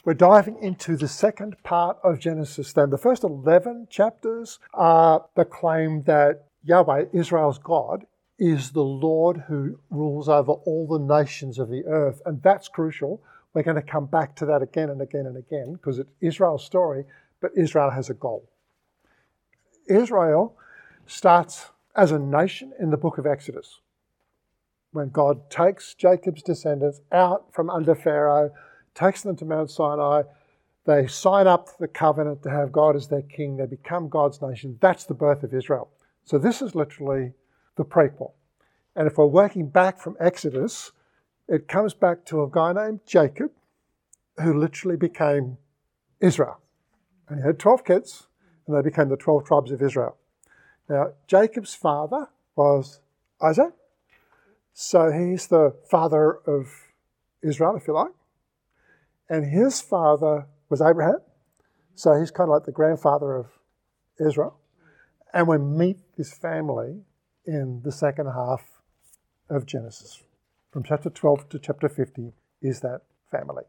We're diving into the second part of Genesis then. The first 11 chapters are the claim that Yahweh, Israel's God, is the Lord who rules over all the nations of the earth. And that's crucial. We're going to come back to that again and again and again because it's Israel's story, but Israel has a goal. Israel starts as a nation in the book of Exodus, when God takes Jacob's descendants out from under Pharaoh, takes them to Mount Sinai. They sign up to the covenant to have God as their king. They become God's nation. That's the birth of Israel. So this is literally the prequel. And if we're working back from Exodus, it comes back to a guy named Jacob who literally became Israel. And he had 12 kids, and they became the 12 tribes of Israel. Now, Jacob's father was Isaac. So he's the father of Israel, if you like. And his father was Abraham. So he's kind of like the grandfather of Israel. And we meet this family in the second half of Genesis. From chapter 12 to chapter 50 is that family.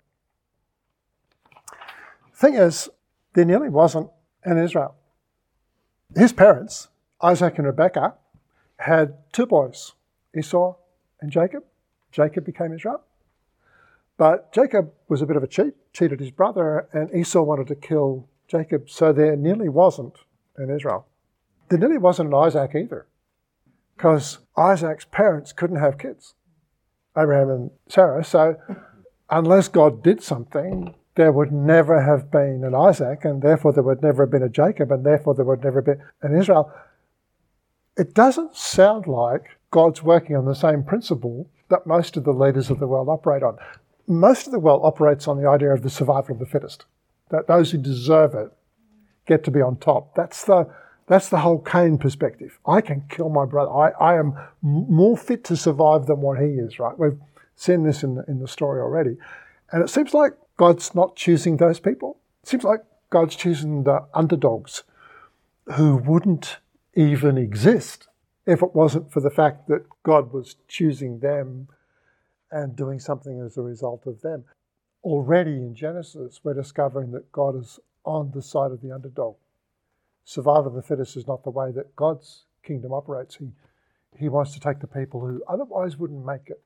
Thing is, there nearly wasn't an Israel. His parents, Isaac and Rebekah, had two boys, Esau and Jacob. Jacob became Israel. But Jacob was a bit of a cheat, cheated his brother, and Esau wanted to kill Jacob, so there nearly wasn't an Israel. There nearly wasn't an Isaac either, because Isaac's parents couldn't have kids, Abraham and Sarah, so unless God did something, there would never have been an Isaac, and therefore there would never have been a Jacob, and therefore there would never have been an Israel. It doesn't sound like God's working on the same principle that most of the leaders of the world operate on. Most of the world operates on the idea of the survival of the fittest, that those who deserve it get to be on top. That's the whole Cain perspective. I can kill my brother. I am more fit to survive than what he is, right? We've seen this in the story already. And it seems like God's not choosing those people. It seems like God's choosing the underdogs who wouldn't even exist if it wasn't for the fact that God was choosing them and doing something as a result of them. Already in Genesis, we're discovering that God is on the side of the underdog. Survival of the fittest is not the way that God's kingdom operates. He wants to take the people who otherwise wouldn't make it.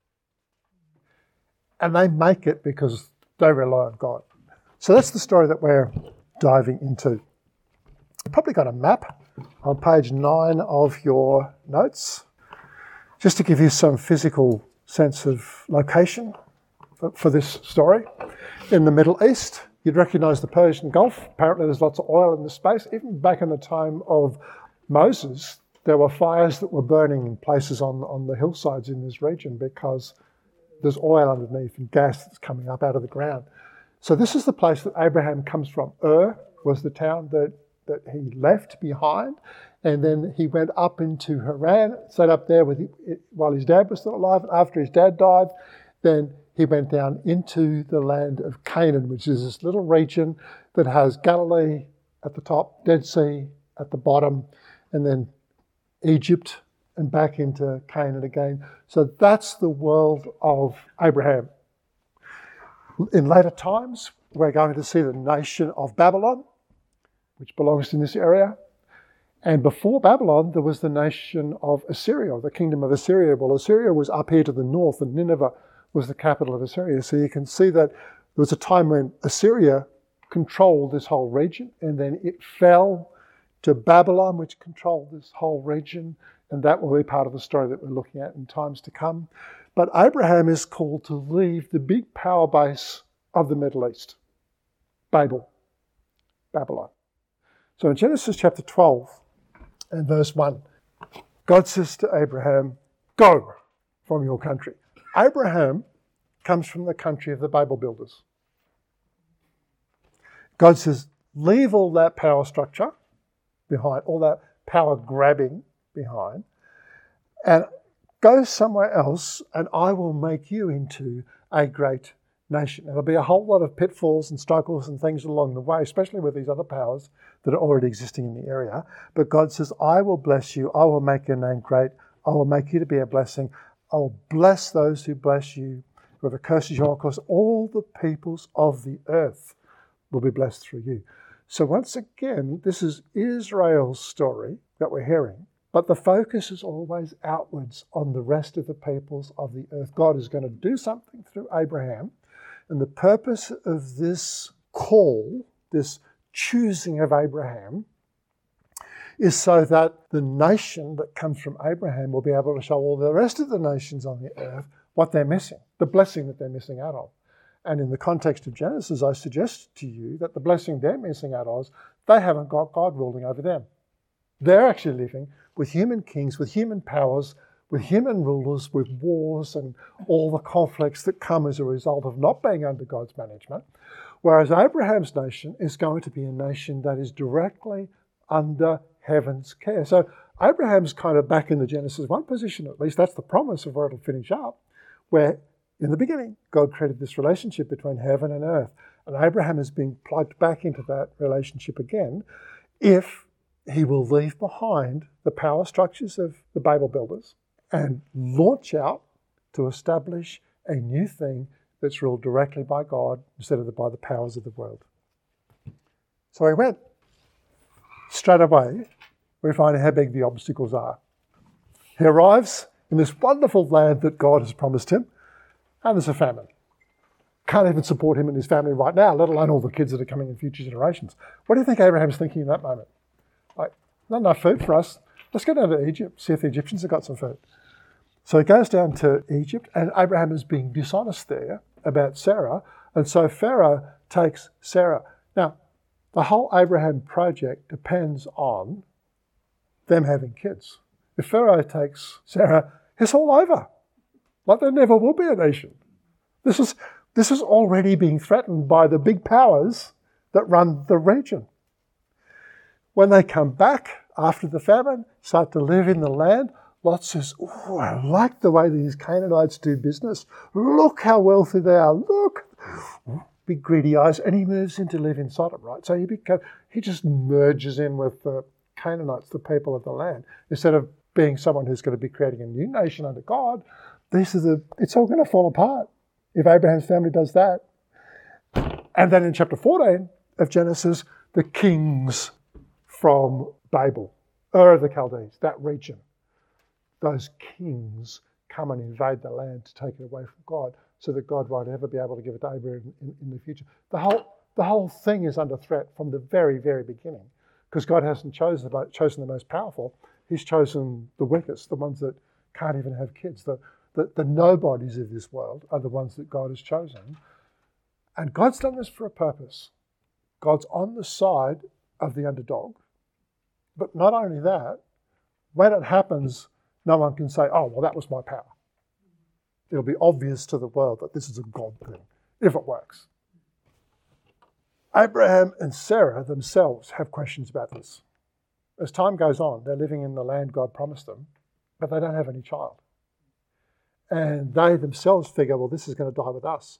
And they make it because they rely on God. So that's the story that we're diving into. You've probably got a map on page 9 of your notes, just to give you some physical sense of location for this story. In the Middle East, you'd recognise the Persian Gulf. Apparently there's lots of oil in the space. Even back in the time of Moses, there were fires that were burning in places on the hillsides in this region because there's oil underneath and gas that's coming up out of the ground. So this is the place that Abraham comes from. Ur was the town that he left behind, and then he went up into Haran, stayed up there while his dad was still alive. And after his dad died, then he went down into the land of Canaan, which is this little region that has Galilee at the top, Dead Sea at the bottom, and then Egypt and back into Canaan again. So that's the world of Abraham. In later times, we're going to see the nation of Babylon, which belongs in this area. And before Babylon, there was the nation of Assyria, the kingdom of Assyria. Well, Assyria was up here to the north, and Nineveh was the capital of Assyria. So you can see that there was a time when Assyria controlled this whole region, and then it fell to Babylon, which controlled this whole region. And that will be part of the story that we're looking at in times to come. But Abraham is called to leave the big power base of the Middle East, Babylon. So in Genesis chapter 12 and verse 1, God says to Abraham, "Go from your country." Abraham comes from the country of the Babel builders. God says, leave all that power structure behind, all that power grabbing behind, and go somewhere else, and I will make you into a great nation. There'll be a whole lot of pitfalls and struggles and things along the way, especially with these other powers that are already existing in the area. But God says, I will bless you. I will make your name great. I will make you to be a blessing. I will bless those who bless you, Whoever curses you, of course, all the peoples of the earth will be blessed through you. So once again, this is Israel's story that we're hearing, but the focus is always outwards on the rest of the peoples of the earth. God is going to do something through Abraham, and the purpose of this call, this choosing of Abraham, is so that the nation that comes from Abraham will be able to show all the rest of the nations on the earth what they're missing, the blessing that they're missing out on. And in the context of Genesis, I suggest to you that the blessing they're missing out on is they haven't got God ruling over them. They're actually living with human kings, with human powers, with human rulers, with wars and all the conflicts that come as a result of not being under God's management. Whereas Abraham's nation is going to be a nation that is directly under heaven's care. So Abraham's kind of back in the Genesis 1 position, at least that's the promise of where it'll finish up, where in the beginning, God created this relationship between heaven and earth. And Abraham is being plugged back into that relationship again if he will leave behind the power structures of the Babel builders and launch out to establish a new thing that's ruled directly by God instead of by the powers of the world. So he went. Straight away, we find how big the obstacles are. He arrives in this wonderful land that God has promised him, and there's a famine. Can't even support him and his family right now, let alone all the kids that are coming in future generations. What do you think Abraham's thinking in that moment? Like, not enough food for us. Let's go down to Egypt, see if the Egyptians have got some food. So he goes down to Egypt, and Abraham is being dishonest there about Sarah, and so Pharaoh takes Sarah. Now, the whole Abraham project depends on them having kids. If Pharaoh takes Sarah, it's all over. Like there never will be a nation. This is already being threatened by the big powers that run the region. When they come back after the famine, start to live in the land, Lot says, oh, I like the way these Canaanites do business. Look how wealthy they are. Look. Big greedy eyes. And he moves in to live in Sodom, right? So he just merges in with the Canaanites, the people of the land. Instead of being someone who's going to be creating a new nation under God, it's all going to fall apart if Abraham's family does that. And then in chapter 14 of Genesis, the kings from Babel, Ur of the Chaldees, that region, those kings come and invade the land to take it away from God so that God won't ever be able to give it to Abraham in the future. The whole thing is under threat from the very, very beginning because God hasn't chosen the most powerful. He's chosen the weakest, the ones that can't even have kids. The nobodies of this world are the ones that God has chosen. And God's done this for a purpose. God's on the side of the underdog. But not only that, when it happens, no one can say, oh, well, that was my power. It'll be obvious to the world that this is a God thing, if it works. Abraham and Sarah themselves have questions about this. As time goes on, they're living in the land God promised them, but they don't have any child. And they themselves figure, well, this is going to die with us.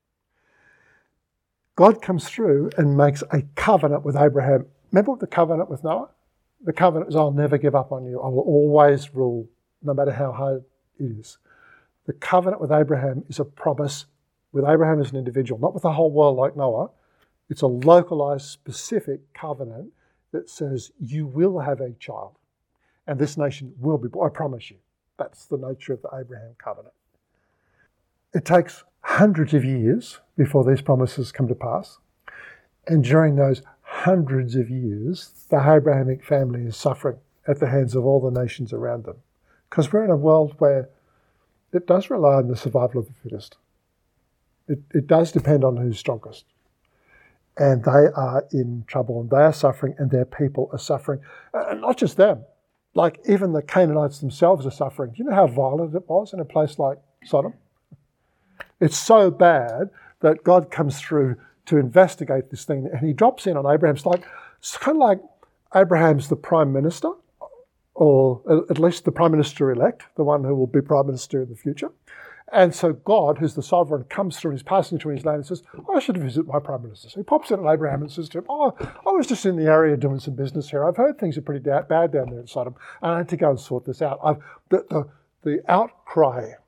God comes through and makes a covenant with Abraham. Remember the covenant with Noah? The covenant is, I'll never give up on you. I will always rule, no matter how hard it is. The covenant with Abraham is a promise with Abraham as an individual, not with the whole world like Noah. It's a localized, specific covenant that says you will have a child and this nation will be born. I promise you. That's the nature of the Abraham covenant. It takes hundreds of years before these promises come to pass. And during those hundreds of years, the Abrahamic family is suffering at the hands of all the nations around them. Because we're in a world where it does rely on the survival of the fittest. It does depend on who's strongest. And they are in trouble and they are suffering and their people are suffering. And not just them. Like even the Canaanites themselves are suffering. Do you know how violent it was in a place like Sodom? It's so bad that God comes through to investigate this thing and he drops in on Abraham. It's kind of like Abraham's the prime minister, or at least the prime minister-elect, the one who will be prime minister in the future. And so God, who's the sovereign, comes through and is passing through his land and says, I should visit my prime minister. So he pops in on Abraham and says to him, I was just in the area doing some business here. I've heard things are pretty bad down there in Sodom, and I need to go and sort this out. The outcry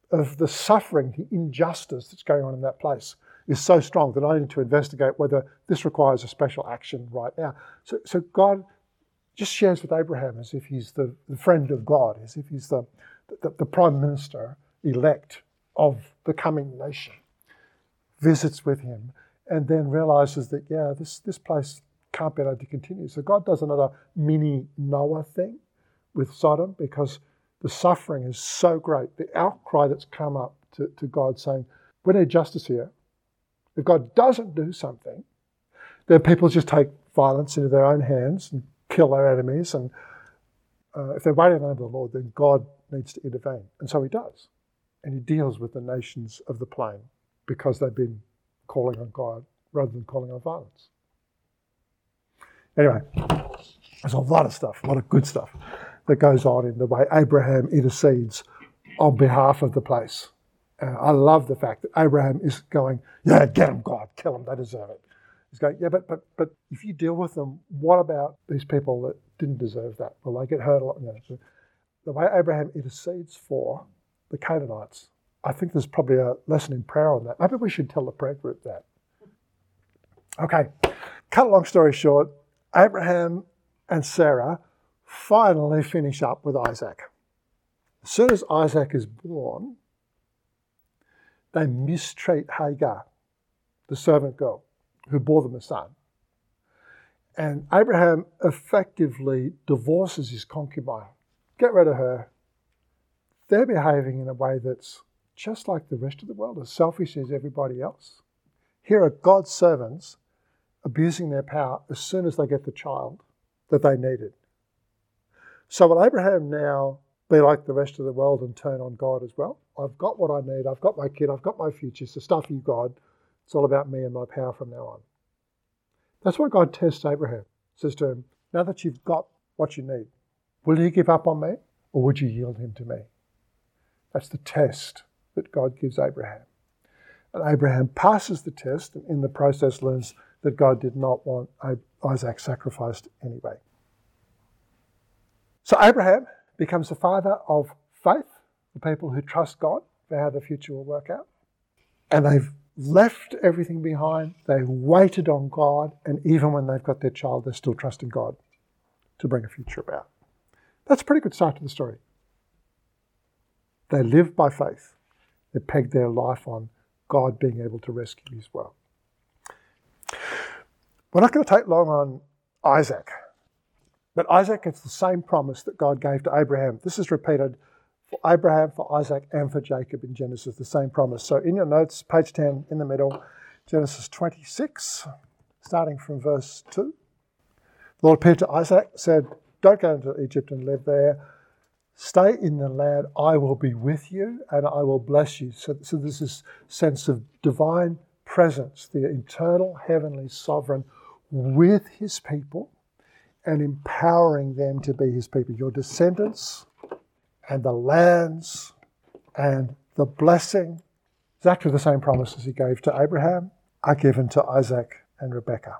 of the suffering, the injustice that's going on in that place is so strong that I need to investigate whether this requires a special action right now. So God just shares with Abraham as if he's the friend of God, as if he's the prime minister elect of the coming nation, visits with him, and then realizes that, this place can't be allowed to continue. So God does another mini Noah thing with Sodom because the suffering is so great. The outcry that's come up to God saying, we need justice here. If God doesn't do something, then people just take violence into their own hands and kill their enemies. And if they're waiting on the name of the Lord, then God needs to intervene. And so he does. And he deals with the nations of the plain because they've been calling on God rather than calling on violence. Anyway, there's a lot of stuff, a lot of good stuff that goes on in the way Abraham intercedes on behalf of the place. I love the fact that Abraham is going, get them, God, kill them, they deserve it. He's going, but if you deal with them, what about these people that didn't deserve that? Well, they get hurt a lot. So the way Abraham intercedes for the Canaanites, I think there's probably a lesson in prayer on that. Maybe we should tell the prayer group that. Okay, cut a long story short, Abraham and Sarah finally finish up with Isaac. As soon as Isaac is born, they mistreat Hagar, the servant girl, who bore them a son. And Abraham effectively divorces his concubine. Get rid of her. They're behaving in a way that's just like the rest of the world, as selfish as everybody else. Here are God's servants abusing their power as soon as they get the child that they needed. So will Abraham now be like the rest of the world and turn on God as well? I've got what I need. I've got my kid. I've got my future. So stuff you, God. It's all about me and my power from now on. That's why God tests Abraham. Says to him, now that you've got what you need, will you give up on me or would you yield him to me? That's the test that God gives Abraham. And Abraham passes the test and in the process learns that God did not want Isaac sacrificed anyway. So Abraham becomes the father of faith, the people who trust God for how the future will work out. And they've left everything behind. They waited on God. And even when they've got their child, they're still trusting God to bring a future about. That's a pretty good start to the story. They live by faith. They peg their life on God being able to rescue as well. We're not going to take long on Isaac. But Isaac gets the same promise that God gave to Abraham. This is repeated for Abraham, for Isaac, and for Jacob in Genesis, the same promise. So in your notes, page 10 in the middle, Genesis 26, starting from verse 2. The Lord appeared to Isaac, said, don't go into Egypt and live there. Stay in the land, I will be with you, and I will bless you. So there's this sense of divine presence, the eternal, heavenly sovereign with his people, and empowering them to be his people. Your descendants and the lands and the blessing, exactly the same promises he gave to Abraham, are given to Isaac and Rebekah.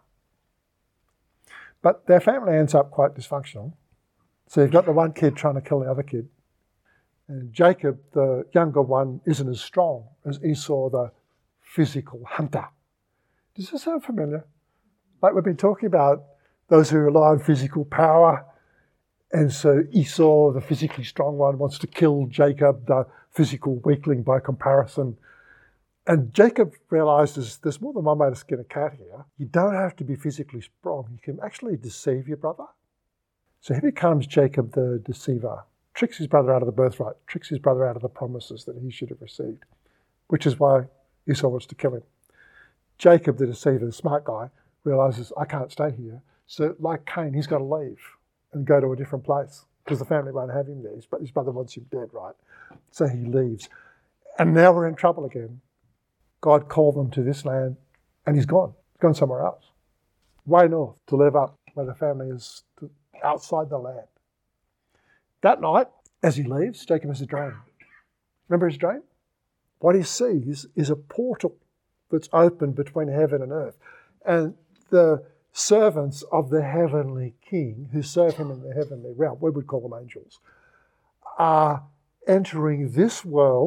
But their family ends up quite dysfunctional. So you've got the one kid trying to kill the other kid. And Jacob, the younger one, isn't as strong as Esau, the physical hunter. Does this sound familiar? Like we've been talking about those who rely on physical power. And so Esau, the physically strong one, wants to kill Jacob, the physical weakling by comparison. And Jacob realizes there's more than one way to skin a cat here. You don't have to be physically strong. You can actually deceive your brother. So he becomes Jacob the deceiver, tricks his brother out of the birthright, tricks his brother out of the promises that he should have received, which is why Esau wants to kill him. Jacob, the deceiver, the smart guy, realizes, I can't stay here. So like Cain, he's got to leave and go to a different place because the family won't have him there. His brother wants him dead, right? So he leaves. And now we're in trouble again. God called them to this land and he's gone. He's gone somewhere else. Way north to live up where the family is outside the land. That night, as he leaves, Jacob has a dream. Remember his dream? What he sees is a portal that's open between heaven and earth. And the servants of the heavenly king who serve him in the heavenly realm, we would call them angels, are entering this world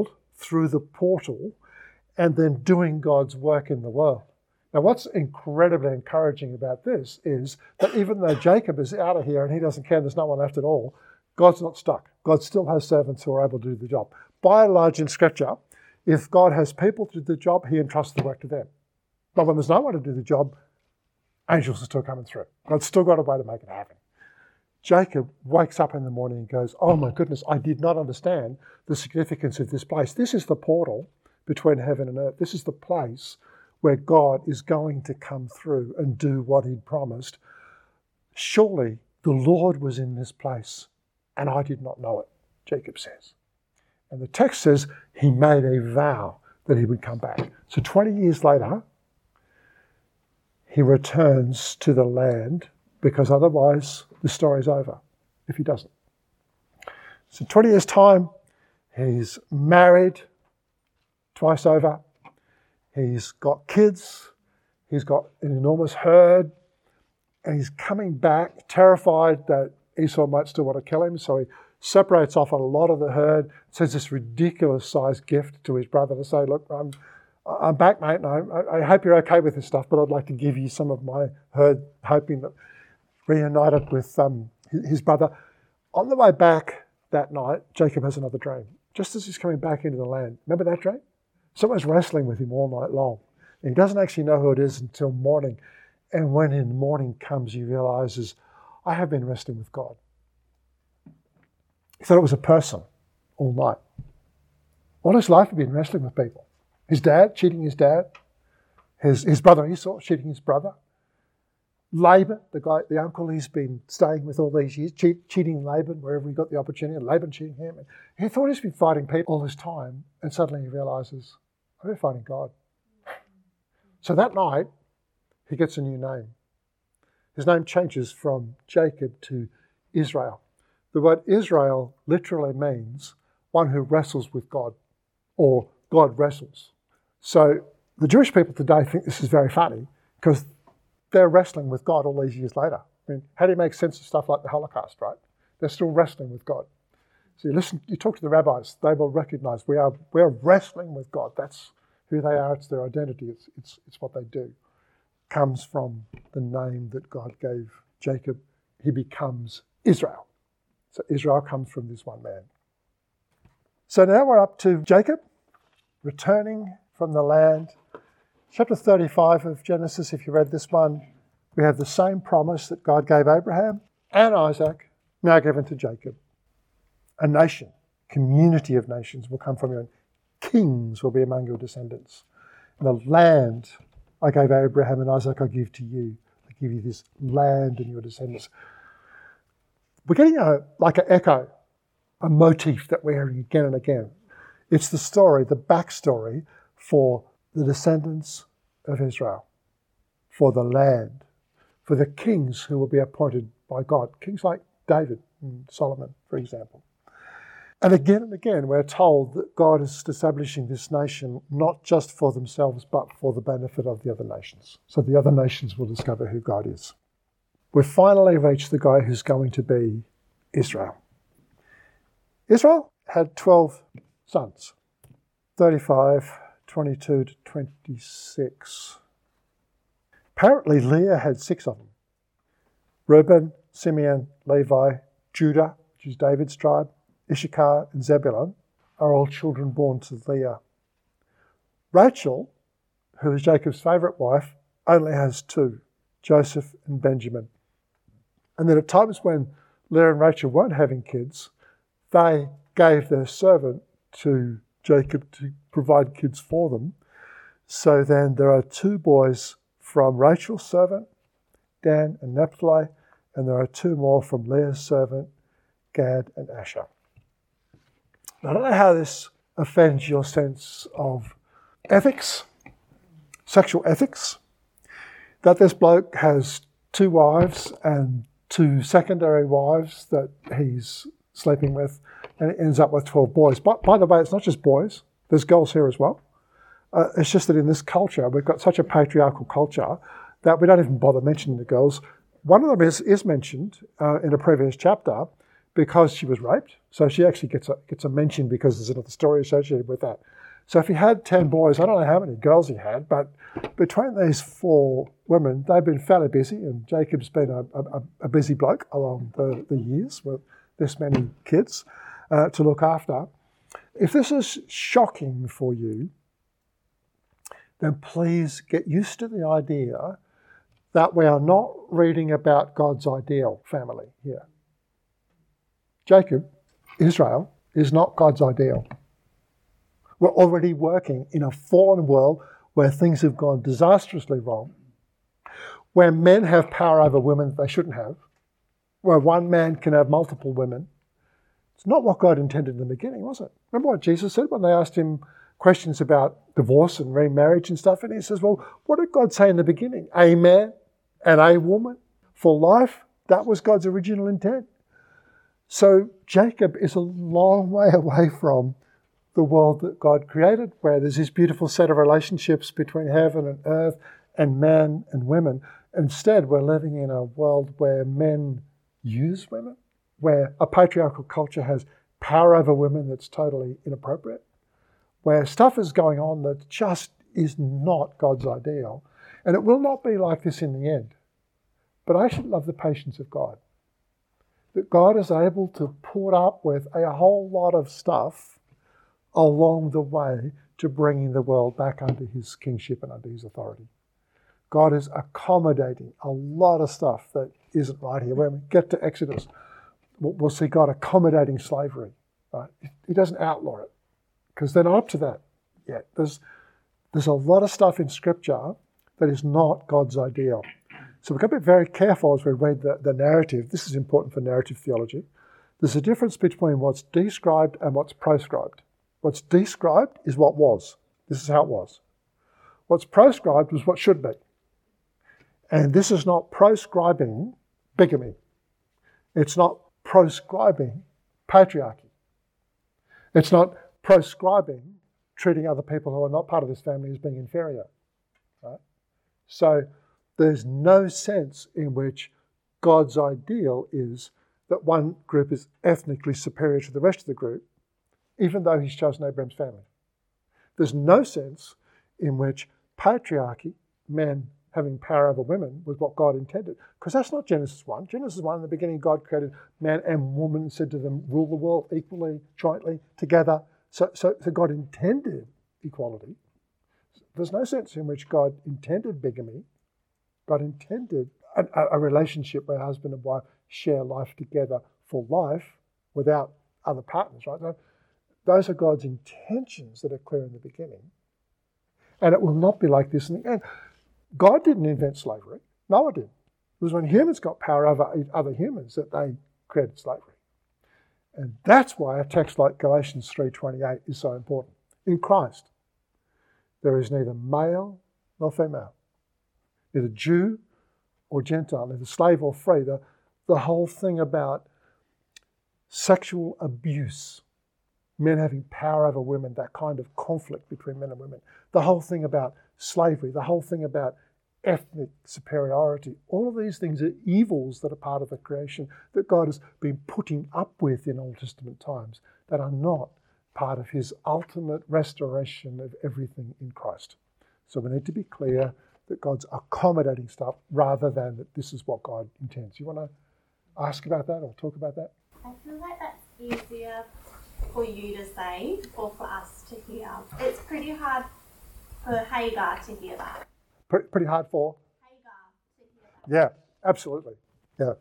through the portal and then doing God's work in the world. Now, what's incredibly encouraging about this is that even though Jacob is out of here and he doesn't care, there's no one left at all, God's not stuck. God still has servants who are able to do the job. By and large in Scripture, if God has people to do the job, he entrusts the work to them. But when there's no one to do the job, angels are still coming through. God's still got a way to make it happen. Jacob wakes up in the morning and goes, oh my goodness, I did not understand the significance of this place. This is the portal between heaven and earth. This is the place where God is going to come through and do what he'd promised. Surely the Lord was in this place and I did not know it, Jacob says. And the text says he made a vow that he would come back. So 20 years later, he returns to the land because otherwise the story's over if he doesn't. So 20 years' time, he's married twice over. He's got kids. He's got an enormous herd. And he's coming back terrified that Esau might still want to kill him. So he separates off a lot of the herd, sends this ridiculous sized gift to his brother to say, look, I'm back, mate, and I hope you're okay with this stuff, but I'd like to give you some of my herd, hoping that reunited with his brother. On the way back that night, Jacob has another dream, just as he's coming back into the land. Remember that dream? Someone's wrestling with him all night long. And he doesn't actually know who it is until morning. And when in the morning comes, he realizes, I have been wrestling with God. He thought it was a person all night. All his life he'd been wrestling with people. His dad, cheating his dad. His brother Esau, cheating his brother. Laban, the uncle he's been staying with all these years, cheating Laban wherever he got the opportunity, and Laban cheating him. And he thought he's been fighting people all this time, and suddenly he realizes, I've been fighting God. So that night, he gets a new name. His name changes from Jacob to Israel. The word Israel literally means one who wrestles with God, or God wrestles. So the Jewish people today think this is very funny because they're wrestling with God all these years later. I mean, how do you make sense of stuff like the Holocaust, right? They're still wrestling with God. So you talk to the rabbis, they will recognize we are wrestling with God. That's who they are, it's their identity, it's what they do. Comes from the name that God gave Jacob. He becomes Israel. So Israel comes from this one man. So now we're up to Jacob, returning from the land. Chapter 35 of Genesis, if you read this one, we have the same promise that God gave Abraham and Isaac, now given to Jacob. A nation, community of nations will come from you, and kings will be among your descendants. And the land I gave Abraham and Isaac, I give to you. I give you this land and your descendants. We're getting like an echo, a motif that we're hearing again and again. It's the story, the backstory for the descendants of Israel, for the land, for the kings who will be appointed by God. Kings like David and Solomon, for example. And again, we're told that God is establishing this nation not just for themselves, but for the benefit of the other nations. So the other nations will discover who God is. We've finally reached the guy who's going to be Israel. Israel had 12 sons, 35, 22 to 26. Apparently Leah had 6 of them. Reuben, Simeon, Levi, Judah, which is David's tribe, Issachar and Zebulun are all children born to Leah. Rachel, who is Jacob's favourite wife, only has 2, Joseph and Benjamin. And then at times when Leah and Rachel weren't having kids, they gave their servant to Jacob to provide kids for them. So then there are 2 boys from Rachel's servant, Dan and Naphtali, and there are 2 more from Leah's servant, Gad and Asher. I don't know how this offends your sense of ethics, sexual ethics, that this bloke has 2 wives and 2 secondary wives that he's sleeping with, and it ends up with 12 boys. But by the way, it's not just boys. There's girls here as well. It's just that in this culture, we've got such a patriarchal culture that we don't even bother mentioning the girls. One of them is mentioned in a previous chapter, because she was raped. So she actually gets a mention because there's another story associated with that. So if he had 10 boys, I don't know how many girls he had, but between these 4 women, they've been fairly busy, and Jacob's been a busy bloke along the years with this many kids to look after. If this is shocking for you, then please get used to the idea that we are not reading about God's ideal family here. Jacob, Israel, is not God's ideal. We're already working in a fallen world where things have gone disastrously wrong, where men have power over women that they shouldn't have, where one man can have multiple women. It's not what God intended in the beginning, was it? Remember what Jesus said when they asked him questions about divorce and remarriage and stuff? And he says, well, what did God say in the beginning? A man and a woman for life? That was God's original intent. So Jacob is a long way away from the world that God created, where there's this beautiful set of relationships between heaven and earth and man and women. Instead, we're living in a world where men use women, where a patriarchal culture has power over women that's totally inappropriate, where stuff is going on that just is not God's ideal. And it will not be like this in the end. But I should love the patience of God, that God is able to put up with a whole lot of stuff along the way to bringing the world back under his kingship and under his authority. God is accommodating a lot of stuff that isn't right here. When we get to Exodus, we'll see God accommodating slavery. Right? He doesn't outlaw it, because they're not up to that yet. There's a lot of stuff in Scripture that is not God's ideal. So we've got to be very careful as we read the narrative. This is important for narrative theology. There's a difference between what's described and what's proscribed. What's described is what was. This is how it was. What's proscribed was what should be. And this is not proscribing bigamy. It's not proscribing patriarchy. It's not proscribing treating other people who are not part of this family as being inferior. Right? So there's no sense in which God's ideal is that one group is ethnically superior to the rest of the group, even though he's chosen Abraham's family. There's no sense in which patriarchy, men having power over women, was what God intended. Because that's not Genesis 1. Genesis 1, in the beginning, God created man and woman, said to them, rule the world equally, jointly, together. So God intended equality. There's no sense in which God intended bigamy. God intended a relationship where husband and wife share life together for life without other partners, right? So those are God's intentions that are clear in the beginning. And it will not be like this in the end. God didn't invent slavery. Noah did. It was when humans got power over other humans that they created slavery. And that's why a text like Galatians 3:28 is so important. In Christ, there is neither male nor female, neither Jew or Gentile, neither slave or free. The whole thing about sexual abuse, men having power over women, that kind of conflict between men and women, the whole thing about slavery, the whole thing about ethnic superiority, all of these things are evils that are part of the creation that God has been putting up with in Old Testament times that are not part of his ultimate restoration of everything in Christ. So we need to be clear that God's accommodating stuff rather than that this is what God intends. You want to ask about that or talk about that? I feel like that's easier for you to say or for us to hear. It's pretty hard for Hagar to hear that. Pretty hard for? Hagar to hear that. Yeah, absolutely. Yeah.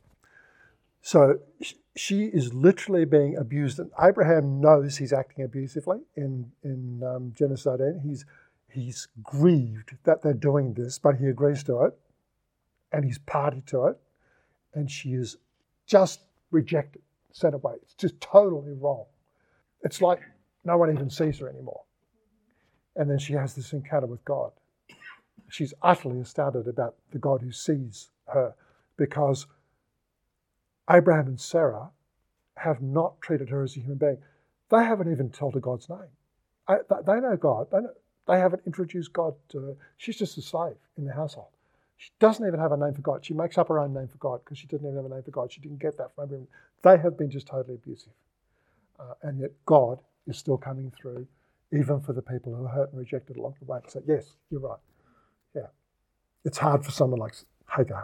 So she is literally being abused, and Abraham knows he's acting abusively in Genesis 18. He's grieved that they're doing this, but he agrees to it, and he's party to it, and she is just rejected, sent away. It's just totally wrong. It's like no one even sees her anymore. And then she has this encounter with God. She's utterly astounded about the God who sees her, because Abraham and Sarah have not treated her as a human being. They haven't even told her God's name. They know God. They haven't introduced God to her. She's just a slave in the household. She doesn't even have a name for God. She makes up her own name for God because she doesn't even have a name for God. She didn't get that from Abraham. They have been just totally abusive. And yet God is still coming through, even for the people who are hurt and rejected along the way. So yes, you're right. Yeah. It's hard for someone like Hagar.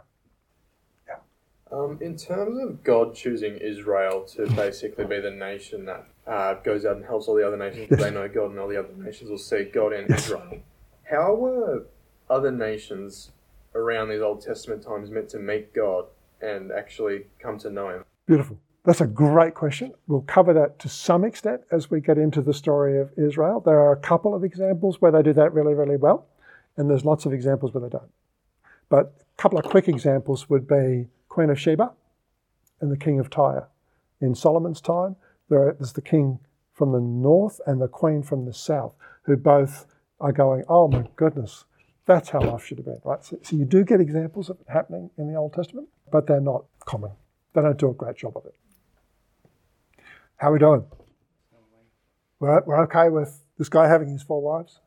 In terms of God choosing Israel to basically be the nation that goes out and helps all the other nations because they know God and all the other nations will see God in Israel, how were other nations around these Old Testament times meant to meet God and actually come to know Him? Beautiful. That's a great question. We'll cover that to some extent as we get into the story of Israel. There are a couple of examples where they do that really, really well, and there's lots of examples where they don't. But a couple of quick examples would be Queen of Sheba and the King of Tyre. In Solomon's time, there's the king from the north and the queen from the south, who both are going, oh my goodness, that's how life should have been, right? So you do get examples of it happening in the Old Testament, but they're not common. They don't do a great job of it. How are we doing? We're okay with this guy having his 4 wives?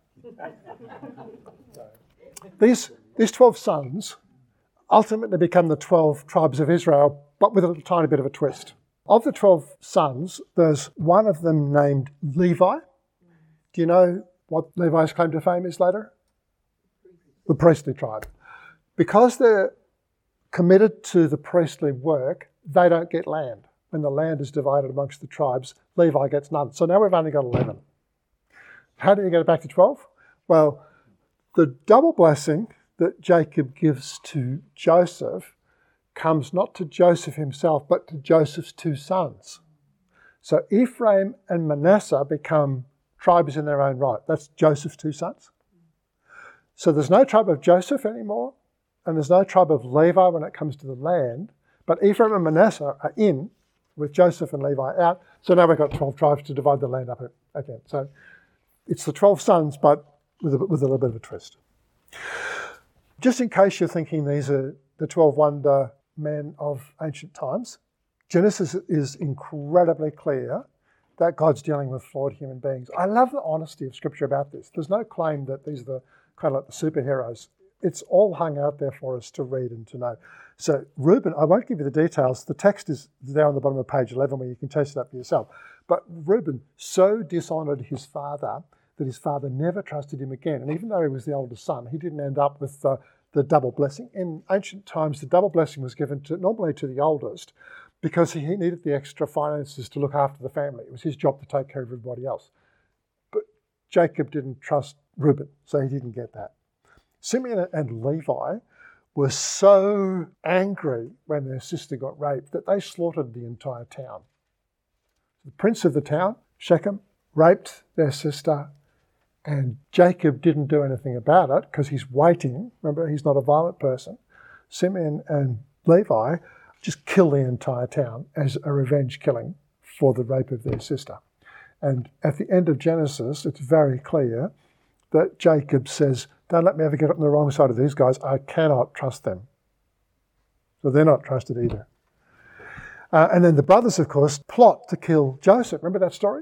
These 12 sons ultimately become the 12 tribes of Israel, but with a little tiny bit of a twist. Of the 12 sons, there's one of them named Levi. Do you know what Levi's claim to fame is later? The priestly tribe. Because they're committed to the priestly work, they don't get land. When the land is divided amongst the tribes, Levi gets none. So now we've only got 11. How do you get it back to 12? Well, the double blessing that Jacob gives to Joseph comes not to Joseph himself, but to Joseph's 2 sons. So Ephraim and Manasseh become tribes in their own right. That's Joseph's 2 sons. So there's no tribe of Joseph anymore, and there's no tribe of Levi when it comes to the land, but Ephraim and Manasseh are in with Joseph and Levi out. So now we've got 12 tribes to divide the land up again. So it's the 12 sons, but with a little bit of a twist. Just in case you're thinking these are the 12 wonder men of ancient times, Genesis is incredibly clear that God's dealing with flawed human beings. I love the honesty of Scripture about this. There's no claim that these are the kind of like the superheroes. It's all hung out there for us to read and to know. So Reuben, I won't give you the details. The text is there on the bottom of page 11 where you can test it up for yourself. But Reuben so dishonoured his father that his father never trusted him again. And even though he was the oldest son, he didn't end up with the double blessing. In ancient times, the double blessing was given normally to the oldest because he needed the extra finances to look after the family. It was his job to take care of everybody else. But Jacob didn't trust Reuben, so he didn't get that. Simeon and Levi were so angry when their sister got raped that they slaughtered the entire town. The prince of the town, Shechem, raped their sister, and Jacob didn't do anything about it because he's waiting. Remember, he's not a violent person. Simeon and Levi just kill the entire town as a revenge killing for the rape of their sister. And at the end of Genesis, it's very clear that Jacob says, don't let me ever get up on the wrong side of these guys. I cannot trust them. So they're not trusted either. And then the brothers, of course, plot to kill Joseph. Remember that story?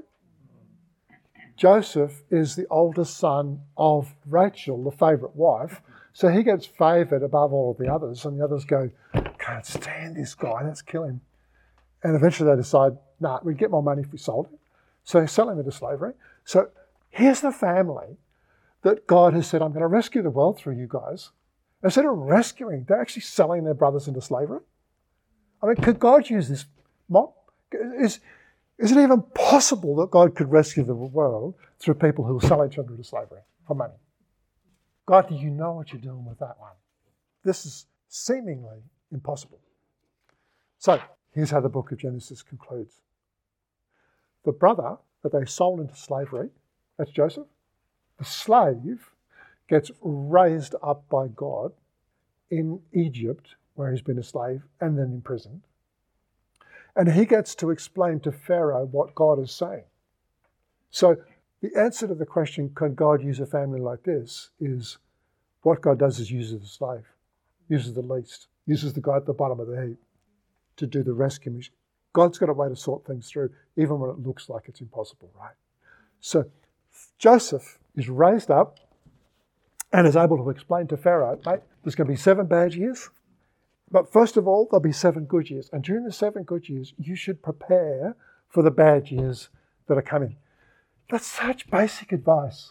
Joseph is the oldest son of Rachel, the favourite wife. So he gets favoured above all of the others. And the others go, can't stand this guy, let's kill him. And eventually they decide, nah, we'd get more money if we sold him. So they sell him into slavery. So here's the family that God has said, I'm going to rescue the world through you guys. Instead of rescuing, they're actually selling their brothers into slavery. I mean, could God use this mob? Is it even possible that God could rescue the world through people who will sell each other into slavery for money? God, do you know what you're doing with that one? This is seemingly impossible. So here's how the book of Genesis concludes. The brother that they sold into slavery, that's Joseph, the slave gets raised up by God in Egypt, where he's been a slave and then imprisoned. And he gets to explain to Pharaoh what God is saying. So the answer to the question, can God use a family like this, is what God does is uses the slave, uses the least, uses the guy at the bottom of the heap to do the rescue mission. God's got a way to sort things through, even when it looks like it's impossible, right? So Joseph is raised up and is able to explain to Pharaoh, mate, there's going to be 7 bad years, But first of all, there'll be 7 good years. And during the 7 good years, you should prepare for the bad years that are coming. That's such basic advice.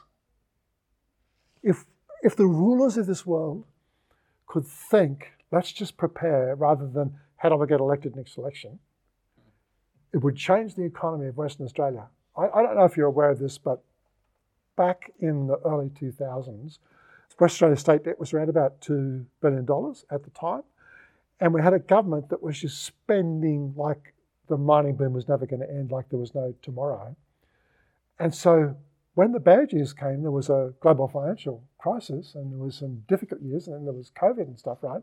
If the rulers of this world could think, let's just prepare rather than how do I get elected next election, it would change the economy of Western Australia. I don't know if you're aware of this, but back in the early 2000s, Western Australia state debt was around about $2 billion at the time. And we had a government that was just spending like the mining boom was never going to end, like there was no tomorrow. And so when the bad years came, there was a global financial crisis and there was some difficult years and then there was COVID and stuff, right?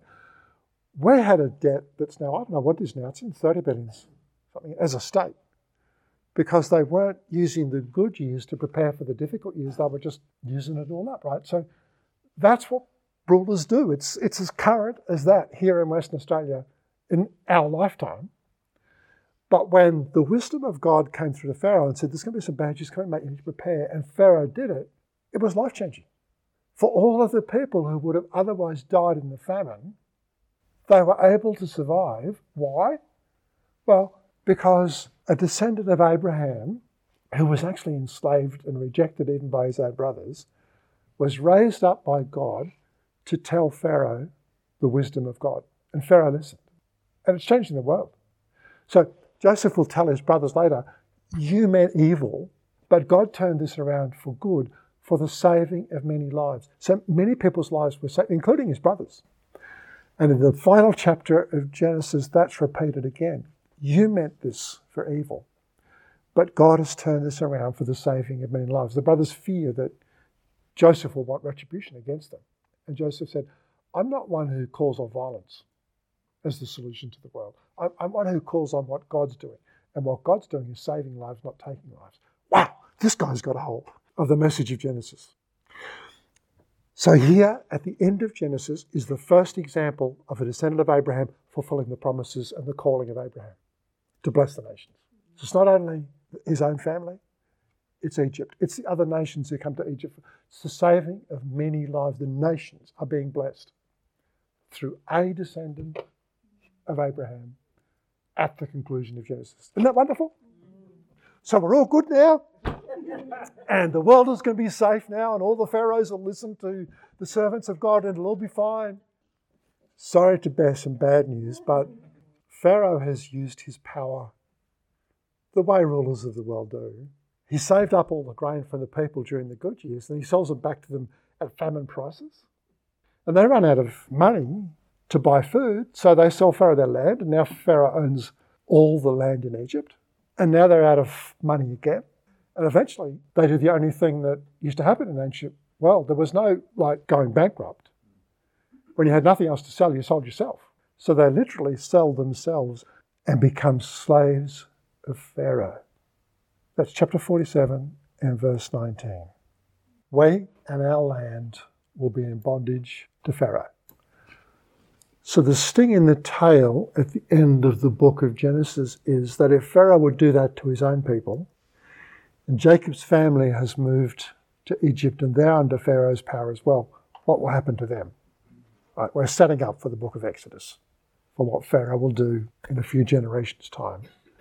We had a debt that's now, I don't know what it is now, it's in 30 billions, something, as a state. Because they weren't using the good years to prepare for the difficult years, they were just using it all up, right? So that's what rulers do. It's as current as that here in Western Australia in our lifetime. But when the wisdom of God came through to Pharaoh and said, there's going to be some bad years coming, mate, you need to prepare, and Pharaoh did it, it was life-changing. For all of the people who would have otherwise died in the famine, they were able to survive. Why? Well, because a descendant of Abraham, who was actually enslaved and rejected even by his own brothers, was raised up by God to tell Pharaoh the wisdom of God. And Pharaoh listened. And it's changing the world. So Joseph will tell his brothers later, you meant evil, but God turned this around for good, for the saving of many lives. So many people's lives were saved, including his brothers. And in the final chapter of Genesis, that's repeated again. You meant this for evil, but God has turned this around for the saving of many lives. The brothers fear that Joseph will want retribution against them. And Joseph said, I'm not one who calls on violence as the solution to the world. I'm one who calls on what God's doing. And what God's doing is saving lives, not taking lives. Wow, this guy's got a hold of the message of Genesis. So here at the end of Genesis is the first example of a descendant of Abraham fulfilling the promises and the calling of Abraham to bless the nations. So it's not only his own family, it's Egypt. It's the other nations who come to Egypt. It's the saving of many lives. The nations are being blessed through a descendant of Abraham at the conclusion of Genesis. Isn't that wonderful? So we're all good now. And the world is going to be safe now and all the pharaohs will listen to the servants of God and it'll all be fine. Sorry to bear some bad news, but Pharaoh has used his power the way rulers of the world do. He saved up all the grain from the people during the good years and he sells it back to them at famine prices. And they run out of money to buy food, so they sell Pharaoh their land, and now Pharaoh owns all the land in Egypt. And now they're out of money again. And eventually they do the only thing that used to happen in ancient world. There was no going bankrupt. When you had nothing else to sell, you sold yourself. So they literally sell themselves and become slaves of Pharaoh. That's chapter 47 and verse 19. We and our land will be in bondage to Pharaoh. So the sting in the tail at the end of the book of Genesis is that if Pharaoh would do that to his own people, and Jacob's family has moved to Egypt and they're under Pharaoh's power as well, what will happen to them? Right, we're setting up for the book of Exodus, for what Pharaoh will do in a few generations' time.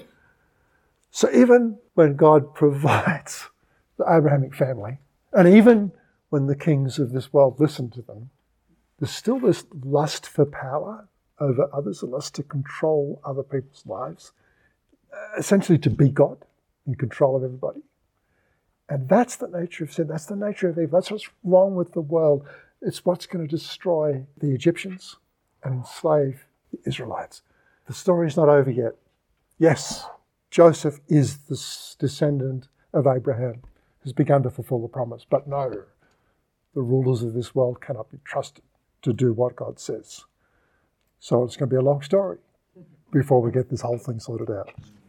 So even when God provides the Abrahamic family, and even when the kings of this world listen to them, there's still this lust for power over others, a lust to control other people's lives, essentially to be God in control of everybody. And that's the nature of sin. That's the nature of evil. That's what's wrong with the world. It's what's going to destroy the Egyptians and enslave the Israelites. The story's not over yet. Yes, Joseph is the descendant of Abraham, who's begun to fulfill the promise. But no, the rulers of this world cannot be trusted to do what God says. So it's going to be a long story before we get this whole thing sorted out.